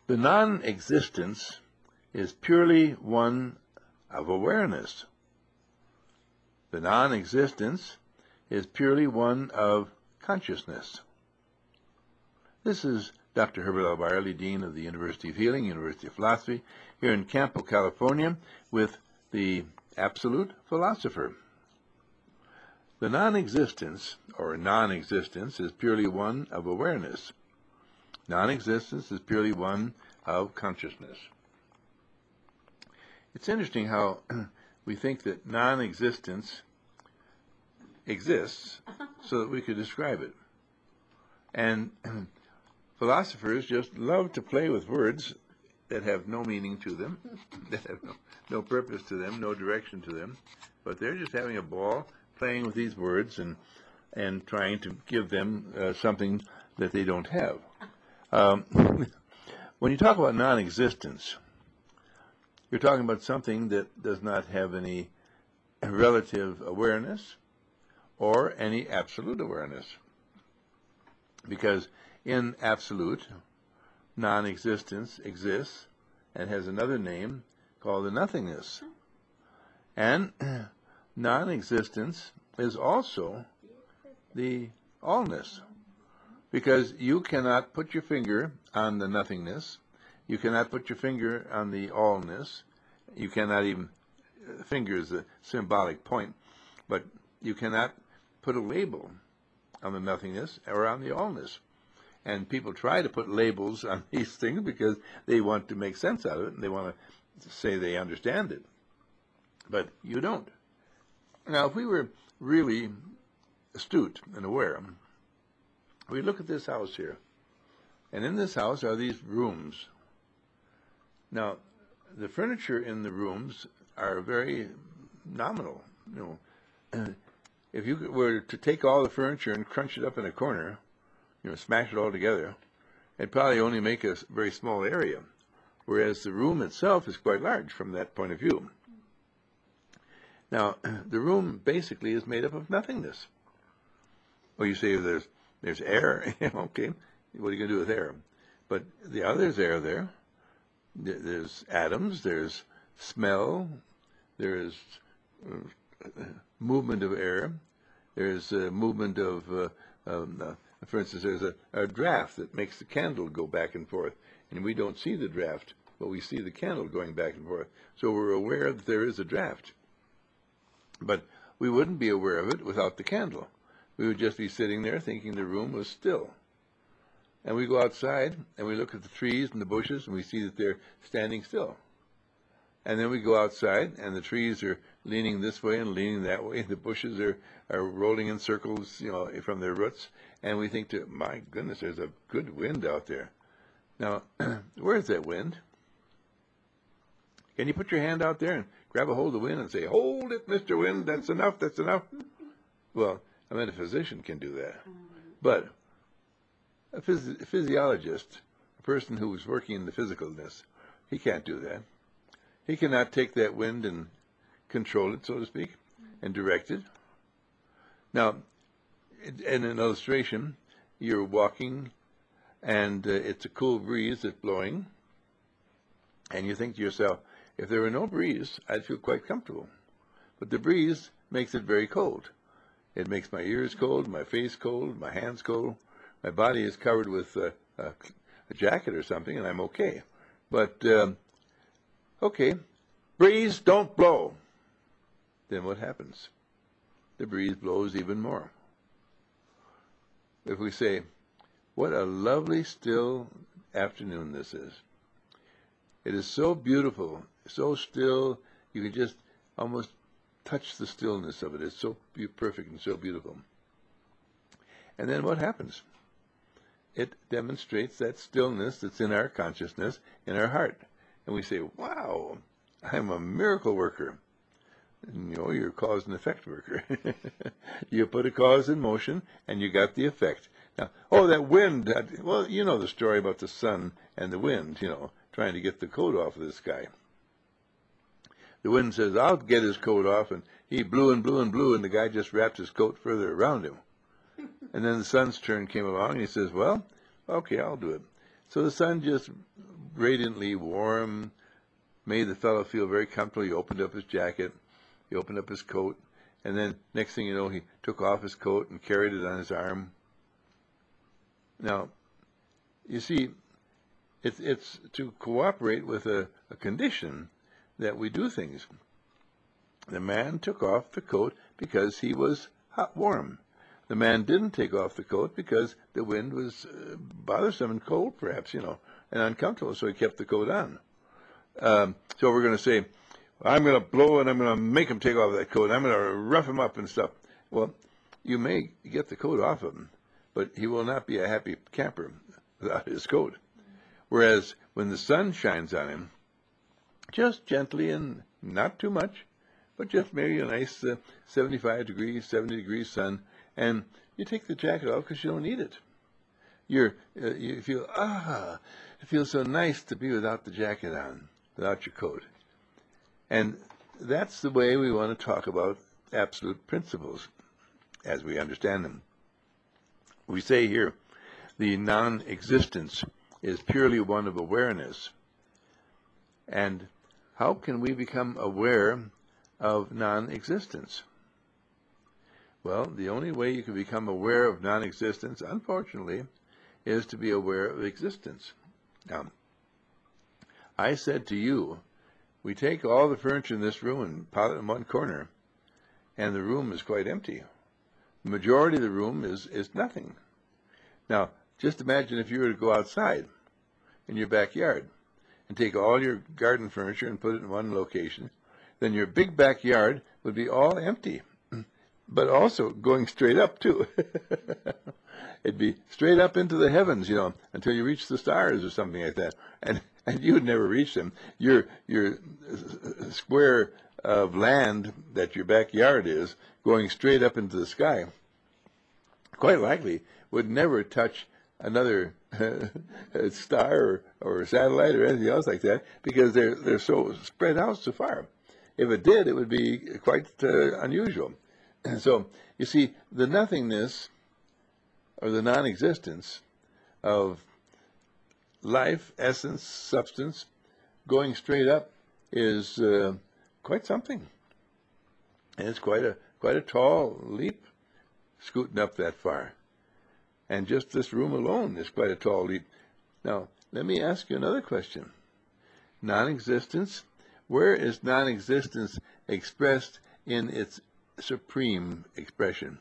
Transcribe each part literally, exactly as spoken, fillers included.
The non-existence is purely one of awareness. The non-existence is purely one of consciousness. This is Doctor Herbert L. Byerly, Dean of the University of Healing, University of Philosophy, here in Campo, California, with the Absolute Philosopher. The non-existence, or non-existence, is purely one of awareness. Non-existence is purely one of consciousness. It's interesting how we think that non-existence exists so that we could describe it. And philosophers just love to play with words that have no meaning to them, that have no, no purpose to them, no direction to them, but they're just having a ball playing with these words and, and trying to give them uh, something that they don't have. Um, when you talk about non-existence, you're talking about something that does not have any relative awareness or any absolute awareness. Because in absolute, non-existence exists and has another name called the nothingness. And non-existence is also the allness. Because you cannot put your finger on the nothingness, you cannot put your finger on the allness, you cannot even, finger is a symbolic point, but you cannot put a label on the nothingness or on the allness. And people try to put labels on these things because they want to make sense out of it and they want to say they understand it. But you don't. Now, if we were really astute and aware, we look at this house here, and in this house are these rooms. Now, the furniture in the rooms are very nominal. You know, if you were to take all the furniture and crunch it up in a corner, you know, smash it all together, it'd probably only make a very small area, whereas the room itself is quite large from that point of view. Now, the room basically is made up of nothingness. Well, you say there's there's air, okay, what are you going to do with air? But the other's air there. There's atoms, there's smell, there's uh, movement of air, there's uh, movement of, uh, um, uh, for instance, there's a, a draft that makes the candle go back and forth, and we don't see the draft, but we see the candle going back and forth. So we're aware that there is a draft. But we wouldn't be aware of it without the candle. We would just be sitting there thinking the room was still. And we go outside and we look at the trees and the bushes and we see that they're standing still. And then we go outside and the trees are leaning this way and leaning that way. The bushes are, are rolling in circles, you know, from their roots. And we think, to, my goodness, there's a good wind out there. Now, where's that wind? Can you put your hand out there and grab a hold of the wind and say, hold it, Mister Wind, that's enough, that's enough? Well, a metaphysician can do that. But a phys physiologist, a person who is working in the physicalness, he can't do that. He cannot take that wind and control it, so to speak, and direct it. Now, in an illustration, you're walking, and uh, it's a cool breeze that's blowing, and you think to yourself, if there were no breeze, I'd feel quite comfortable. But the breeze makes it very cold. It makes my ears cold, my face cold, my hands cold. My body is covered with uh, a, a jacket or something, and I'm okay. But, um, okay, breeze, don't blow. Then what happens? The breeze blows even more. If we say, what a lovely, still afternoon this is. It is so beautiful, so still, you can just almost touch the stillness of it. It's so perfect and so beautiful. And then what happens? It demonstrates that stillness that's in our consciousness, in our heart. And we say, wow, I'm a miracle worker. And, you know, you're a cause and effect worker. You put a cause in motion, and you got the effect. Now, oh, that wind, that, well, you know the story about the sun and the wind, you know, trying to get the coat off of this guy. The wind says, I'll get his coat off, and he blew and blew and blew, and the guy just wrapped his coat further around him. And then the sun's turn came along, and he says, well, okay, I'll do it. So the sun just radiantly warm, made the fellow feel very comfortable. He opened up his jacket, he opened up his coat, and then next thing you know, he took off his coat and carried it on his arm. Now, you see, it's, it's to cooperate with a, a condition that we do things. The man took off the coat because he was hot warm. The man didn't take off the coat because the wind was uh, bothersome and cold, perhaps, you know, and uncomfortable, so he kept the coat on. Um, so we're going to say, I'm going to blow and I'm going to make him take off that coat. I'm going to rough him up and stuff. Well, you may get the coat off of him, but he will not be a happy camper without his coat. Whereas when the sun shines on him, just gently and not too much, but just maybe a nice uh, seventy-five degrees, seventy degrees sun, and you take the jacket off because you don't need it. You're, uh, you feel, ah, it feels so nice to be without the jacket on, without your coat. And that's the way we want to talk about absolute principles as we understand them. We say here, the non-existence is purely one of awareness. And how can we become aware of non-existence? Well, the only way you can become aware of non-existence, unfortunately, is to be aware of existence. Now, I said to you, we take all the furniture in this room and pile it in one corner, and the room is quite empty. The majority of the room is, is nothing. Now, just imagine if you were to go outside in your backyard and take all your garden furniture and put it in one location, then your big backyard would be all empty, but also going straight up, too. It'd be straight up into the heavens, you know, until you reach the stars or something like that. And and you would never reach them. Your, your square of land that your backyard is going straight up into the sky, quite likely, would never touch another star or, or satellite or anything else like that, because they're, they're so spread out so far. If it did, it would be quite uh, unusual. And so, you see, the nothingness or the non-existence of life, essence, substance, going straight up is uh, quite something. And it's quite a quite a tall leap, scooting up that far. And just this room alone is quite a tall leap. Now, let me ask you another question. Non-existence, where is non-existence expressed in its supreme expression?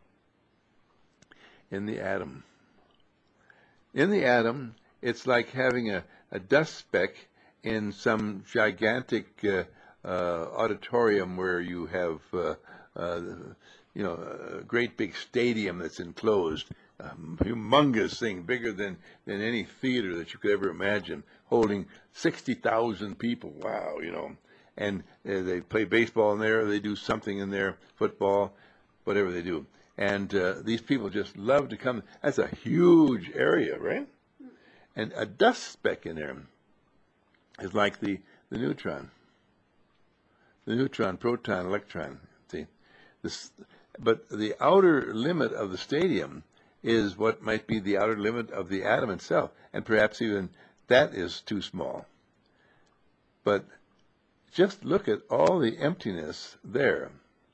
In the atom. In the atom, it's like having a, a dust speck in some gigantic uh, uh, auditorium where you have, uh, uh, you know, a great big stadium that's enclosed, a humongous thing, bigger than, than any theater that you could ever imagine, holding sixty thousand people. Wow, you know. And uh, they play baseball in there, they do something in there, football, whatever they do. And uh, these people just love to come. That's a huge area, right? And a dust speck in there is like the, the neutron. The neutron, proton, electron. See, this, but the outer limit of the stadium is what might be the outer limit of the atom itself, and perhaps even that is too small. But just look at all the emptiness there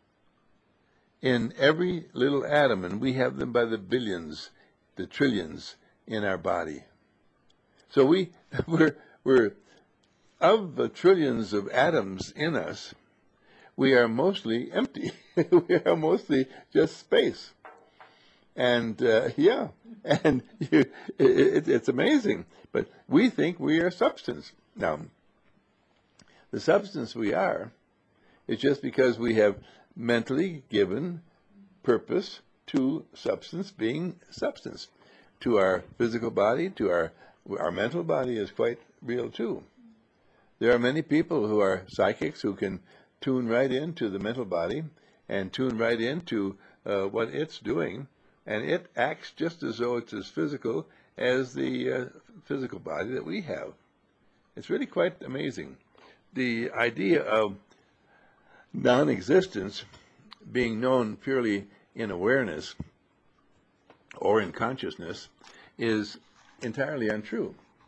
in every little atom, and we have them by the billions, the trillions in our body. So we, we're, we're, of the trillions of atoms in us, we are mostly empty. We are mostly just space. And, uh, yeah, and you, it, it's amazing. But we think we are substance. Now, the substance we are is just because we have mentally given purpose to substance being substance. To our physical body, to our our mental body is quite real too. There are many people who are psychics who can tune right into the mental body and tune right into uh, what it's doing, and it acts just as though it's as physical as the uh, physical body that we have. It's really quite amazing. The idea of non-existence being known purely in awareness or in consciousness is entirely untrue.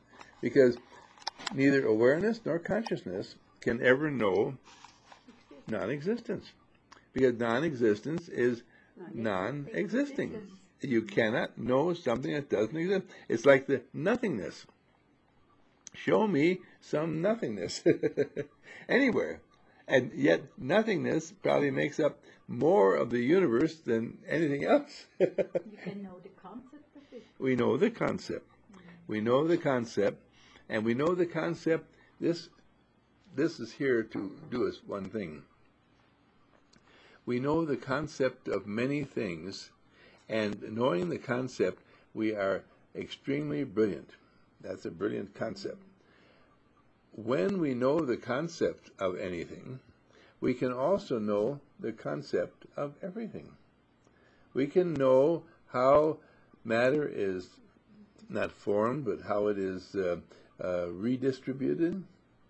because neither awareness nor consciousness can ever know non-existence, because non-existence is non-existing. You cannot know something that doesn't exist. It's like the nothingness. Show me some nothingness anywhere. And yet nothingness probably makes up more of the universe than anything else. You can know the concept of it. We know the concept. We know the concept, and we know the concept. This, this is here to do us one thing. We know the concept of many things, and knowing the concept, we are extremely brilliant. That's a brilliant concept. When we know the concept of anything, we can also know the concept of everything. We can know how matter is not formed, but how it is uh, uh, redistributed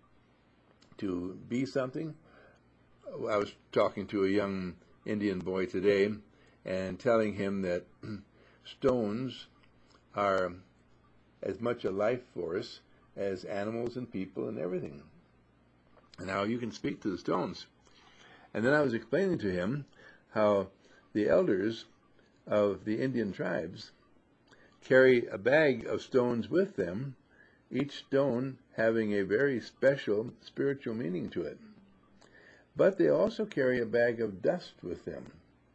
to be something. I was talking to a young Indian boy today and telling him that stones are as much a life force as animals and people and everything. And how you can speak to the stones. And then I was explaining to him how the elders of the Indian tribes carry a bag of stones with them, each stone having a very special spiritual meaning to it. But they also carry a bag of dust with them.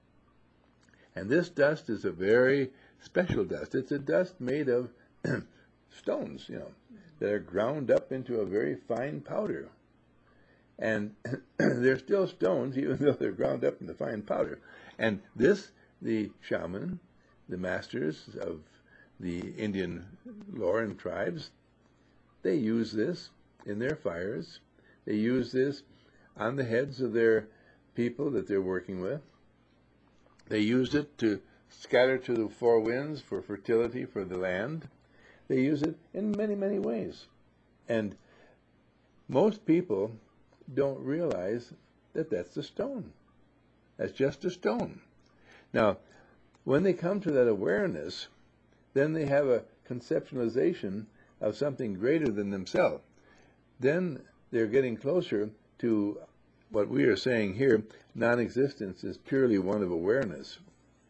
And this dust is a very special dust. It's a dust made of stones, you know, that are ground up into a very fine powder. And they're still stones, even though they're ground up into fine powder. And this, the shaman, the masters of the Indian lore and tribes, they use this in their fires. They use this on the heads of their people that they're working with. They used it to scatter to the four winds for fertility for the land. They use it in many, many ways. And most people don't realize that that's a stone. That's just a stone. Now, when they come to that awareness, then they have a conceptualization of something greater than themselves. Then they're getting closer to what we are saying here. Non-existence is purely one of awareness.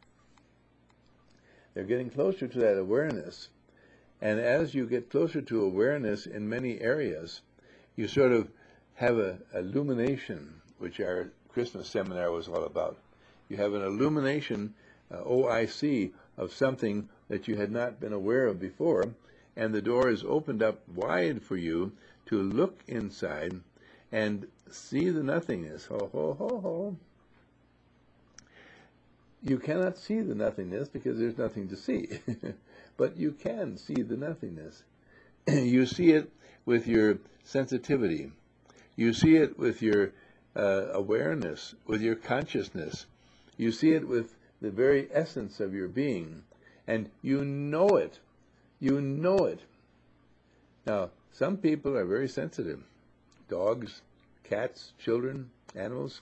They're getting closer to that awareness. And as you get closer to awareness in many areas, you sort of have a illumination, which our Christmas seminar was all about. You have an illumination, uh, O I C, of something that you had not been aware of before, and the door is opened up wide for you to look inside and see the nothingness. Ho, ho, ho, ho. You cannot see the nothingness because there's nothing to see. But you can see the nothingness. You see it with your sensitivity. You see it with your uh, awareness, with your consciousness. You see it with the very essence of your being. And you know it. You know it. Now, some people are very sensitive. Dogs, cats, children, animals.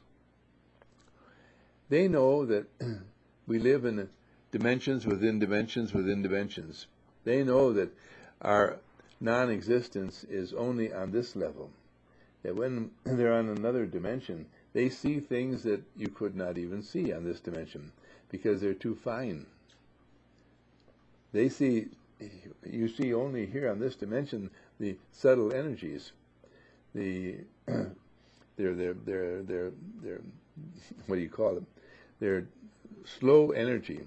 They know that we live in dimensions within dimensions within dimensions. They know that our non-existence is only on this level. That when they're on another dimension, they see things that you could not even see on this dimension because they're too fine. They see, you see only here on this dimension the subtle energies, the they're they're they're they're they're what do you call them? They're slow energy,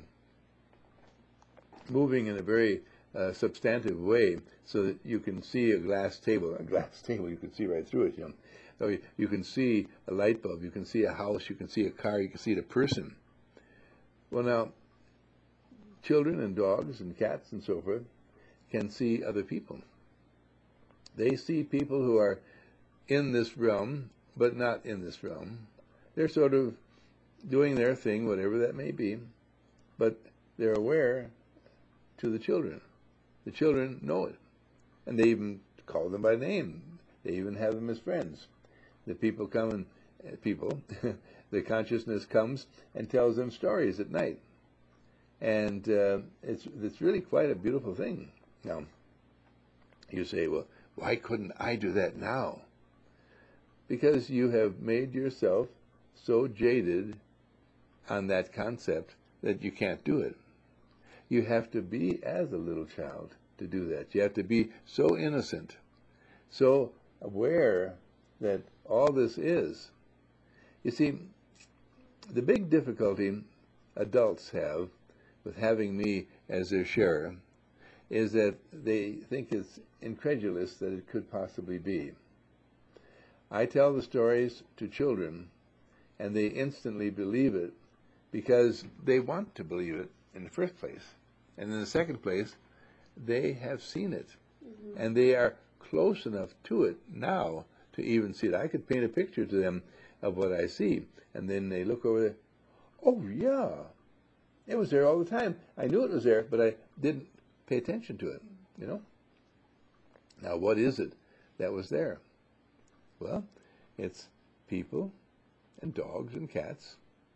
moving in a very uh, substantive way, so that you can see a glass table. A glass table, you can see right through it. You know, so you, you can see a light bulb, you can see a house, you can see a car, you can see the person. Well, now, children and dogs and cats and so forth can see other people. They see people who are in this realm, but not in this realm. They're sort of doing their thing, whatever that may be, but they're aware to the children. The children know it, and they even call them by name. They even have them as friends. The people come and uh, people, the consciousness comes and tells them stories at night, and uh, it's it's really quite a beautiful thing. Now, You say, well, why couldn't I do that now? Because you have made yourself so jaded on that concept that you can't do it. You have to be as a little child to do that. You have to be so innocent, so aware that all this is. You see, the big difficulty adults have with having me as their sharer is that they think it's incredulous that it could possibly be. I tell the stories to children, and they instantly believe it because they want to believe it in the first place. And in the second place, they have seen it. Mm-hmm. And they are close enough to it now to even see it. I could paint a picture to them of what I see, and then they look over there, oh yeah, it was there all the time. I knew it was there, but I didn't pay attention to it, you know? Now, what is it that was there? Well, it's people and dogs and cats,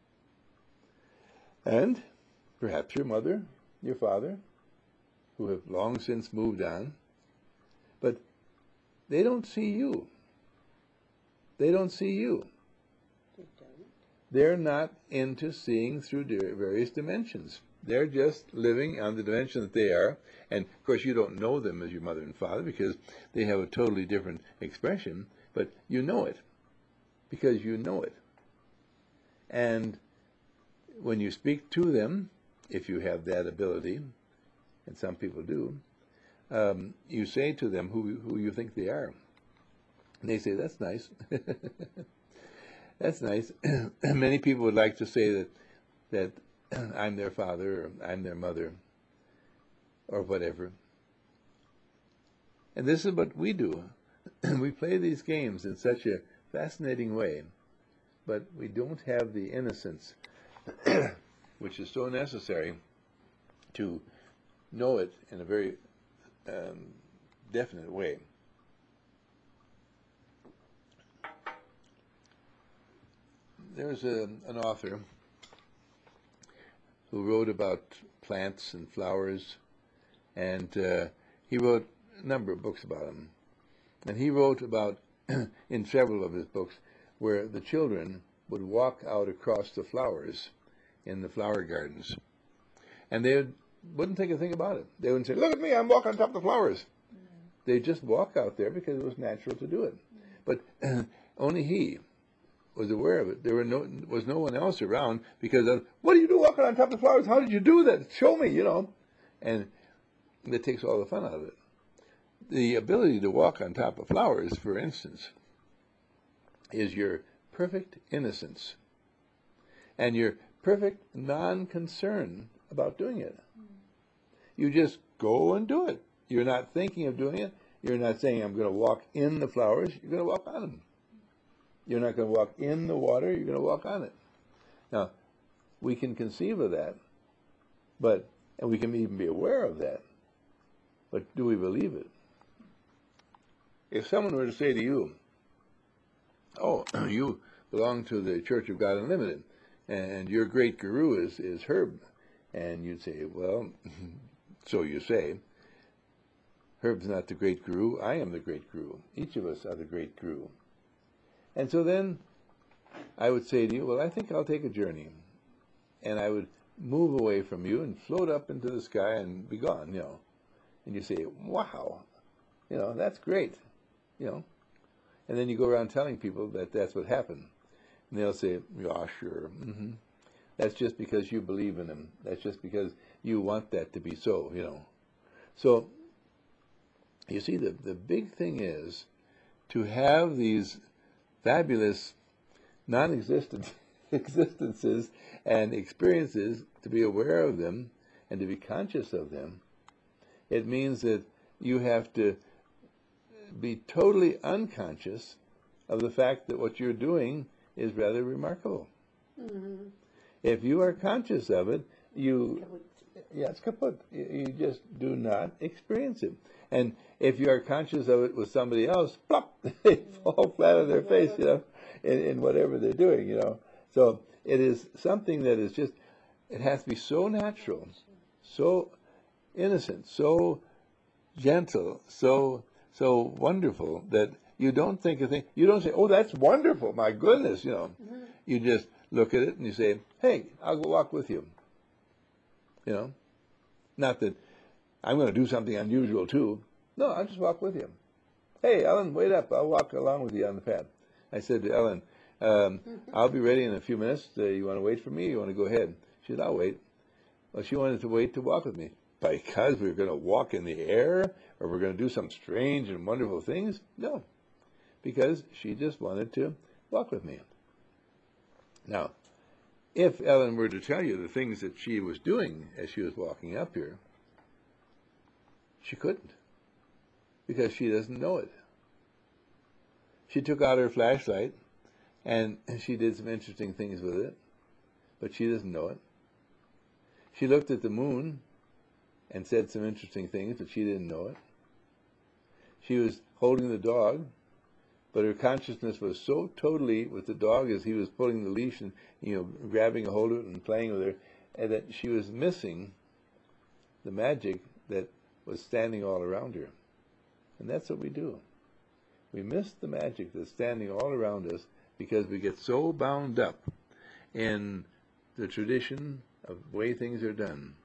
and perhaps your mother, your father, who have long since moved on, but they don't see you. They don't see you. They don't. They're not into seeing through various dimensions. They're just living on the dimension that they are. And, of course, you don't know them as your mother and father because they have a totally different expression, but you know it because you know it. And when you speak to them, if you have that ability, and some people do, um, you say to them who, who you think they are. And they say, that's nice. That's nice. Many people would like to say that that I'm their father, or I'm their mother, or whatever. And this is what we do. We play these games in such a fascinating way, but we don't have the innocence which is so necessary to know it in a very um, definite way. There's a, an author who wrote about plants and flowers, and uh, he wrote a number of books about them. And he wrote about, in several of his books, where the children would walk out across the flowers in the flower gardens. And they would, wouldn't think a thing about it. They wouldn't say, look at me, I'm walking on top of the flowers. Mm. They'd just walk out there because it was natural to do it. Mm. But uh, only he was aware of it. There were no, was no one else around because of, what do you do walking on top of the flowers? How did you do that? Show me, you know. And that takes all the fun out of it. The ability to walk on top of flowers, for instance, is your perfect innocence and your perfect non-concern about doing it. Mm. You just go and do it. You're not thinking of doing it. You're not saying, I'm going to walk in the flowers. You're going to walk on them. You're not going to walk in the water. You're going to walk on it. Now, we can conceive of that, but and we can even be aware of that. But do we believe it? If someone were to say to you, oh, you belong to the Church of God Unlimited, and your great guru is, is Herb, and you'd say, well, so you say. Herb's not the great guru. I am the great guru. Each of us are the great guru. And so then I would say to you, well, I think I'll take a journey. And I would move away from you and float up into the sky and be gone, you know. And you say, wow, you know, that's great, you know. And then you go around telling people that that's what happened. And they'll say, yeah, sure. Mm-hmm. That's just because you believe in him. That's just because you want that to be so, you know. So, you see, the, the big thing is to have these fabulous non-existent existences and experiences, to be aware of them and to be conscious of them. It means that you have to be totally unconscious of the fact that what you're doing is rather remarkable. Mm-hmm. If you are conscious of it, you, yeah, it's kaput. You, you just do not experience it. And if you are conscious of it with somebody else, plop, they fall flat on their face, you know, in, in whatever they're doing, you know. So it is something that is just, it has to be so natural, so innocent, so gentle, so so wonderful that you don't think a thing. You don't say, "Oh, that's wonderful, my goodness," you know. Mhm. You just look at it and you say, "Hey, I'll go walk with you." You know, not that I'm going to do something unusual too. No, I'll just walk with you. Hey, Ellen, wait up. I'll walk along with you on the path. I said to Ellen, um, I'll be ready in a few minutes. Uh, you want to wait for me? You want to go ahead? She said, I'll wait. Well, she wanted to wait to walk with me because we were going to walk in the air or we're going to do some strange and wonderful things. No, because she just wanted to walk with me. Now, if Ellen were to tell you the things that she was doing as she was walking up here, she couldn't because she doesn't know it. She took out her flashlight and she did some interesting things with it, but she doesn't know it. She looked at the moon and said some interesting things, but she didn't know it. She was holding the dog, but her consciousness was so totally with the dog as he was pulling the leash and, you know, grabbing a hold of it and playing with her, and that she was missing the magic that was standing all around her. And that's what we do. We miss the magic that's standing all around us because we get so bound up in the tradition of the way things are done.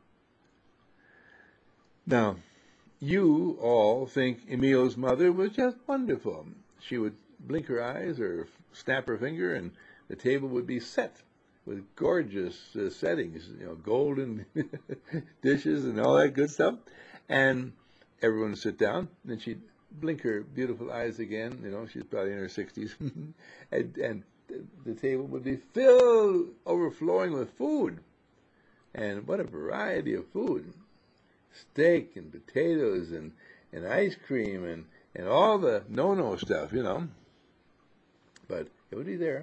Now, you all think Emil's mother was just wonderful. She would blink her eyes or snap her finger and the table would be set with gorgeous uh, settings, you know, golden dishes and all that good stuff. And everyone would sit down, and then she'd blink her beautiful eyes again. You know, she's probably in her sixties. and, and the table would be filled, overflowing with food. And what a variety of food. Steak and potatoes and, and ice cream and, and all the no-no stuff, you know. But it would be there.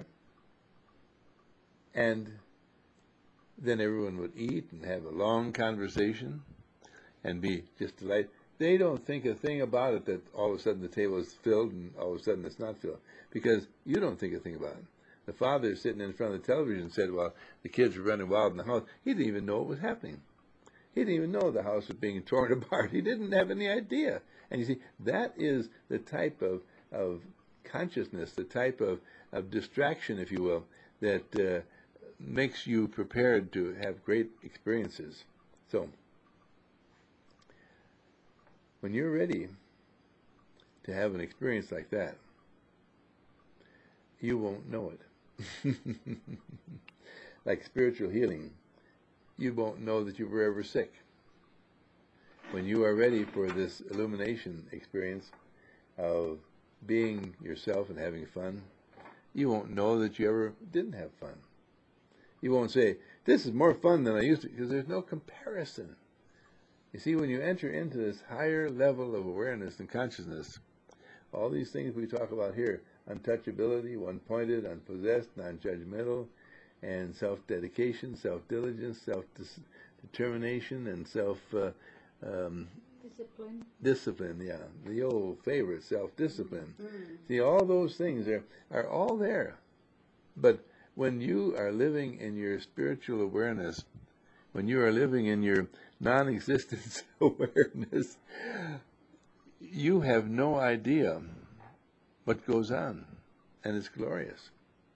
And then everyone would eat and have a long conversation and be just delighted. They don't think a thing about it that all of a sudden the table is filled and all of a sudden it's not filled. Because you don't think a thing about it. The father sitting in front of the television said, well, the kids were running wild in the house. He didn't even know what was happening. He didn't even know the house was being torn apart. He didn't have any idea. And you see, that is the type of, of consciousness, the type of, of distraction, if you will, that uh, makes you prepared to have great experiences. So, when you're ready to have an experience like that, you won't know it. Like spiritual healing, you won't know that you were ever sick. When you are ready for this illumination experience of being yourself and having fun, you won't know that you ever didn't have fun. You won't say, this is more fun than I used to, because there's no comparison. You see, when you enter into this higher level of awareness and consciousness, all these things we talk about here, untouchability, one-pointed, unpossessed, non-judgmental, and self-dedication, self-diligence, self-determination, and self uh, um, Discipline. discipline, yeah, the old favorite, self-discipline. Mm. See, all those things are, are all there. But when you are living in your spiritual awareness, when you are living in your non-existence awareness, you have no idea what goes on, and it's glorious.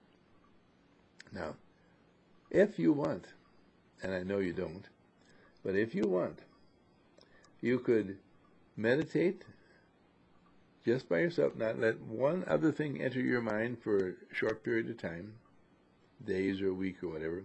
Now, if you want, and I know you don't, but if you want, you could meditate just by yourself, not let one other thing enter your mind for a short period of time, days or a week or whatever,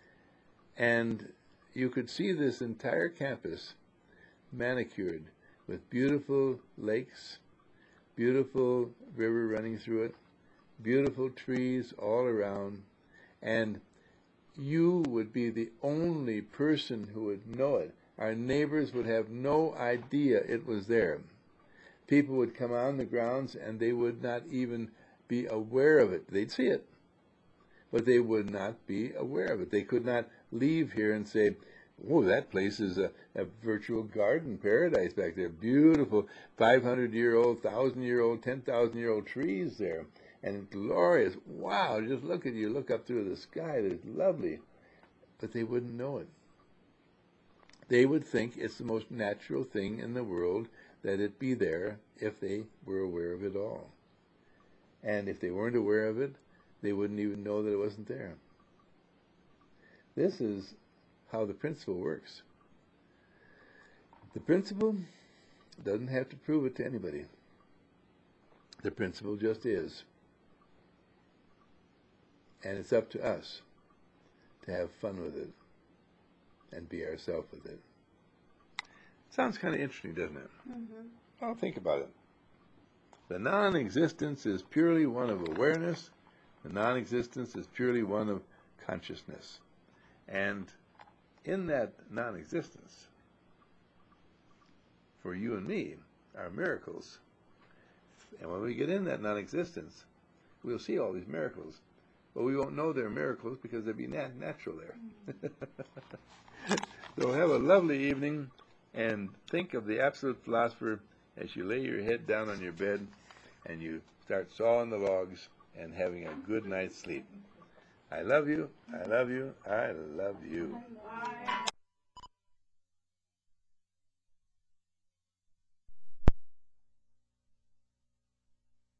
and you could see this entire campus manicured with beautiful lakes, beautiful river running through it, beautiful trees all around, and you would be the only person who would know it. Our neighbors would have no idea it was there. People would come on the grounds and they would not even be aware of it. They'd see it, but they would not be aware of it. They could not leave here and say, oh, that place is a, a virtual garden paradise back there. Beautiful five hundred year old, one thousand year old, ten thousand year old trees there. And glorious. Wow, just look at you. Look up through the sky. It's lovely. But they wouldn't know it. They would think it's the most natural thing in the world let it be there if they were aware of it all. And if they weren't aware of it, they wouldn't even know that it wasn't there. This is how the principle works. The principle doesn't have to prove it to anybody. The principle just is. And it's up to us to have fun with it and be ourselves with it. Sounds kind of interesting, doesn't it? Mm-hmm. Well, think about it. The non-existence is purely one of awareness. The non-existence is purely one of consciousness. And in that non-existence, for you and me, are miracles. And when we get in that non-existence, we'll see all these miracles. But we won't know they're miracles because they'll be nat- natural there. So have a lovely evening, and think of the absolute philosopher as you lay your head down on your bed and you start sawing the logs and having a good night's sleep. I love you, I love you, I love you.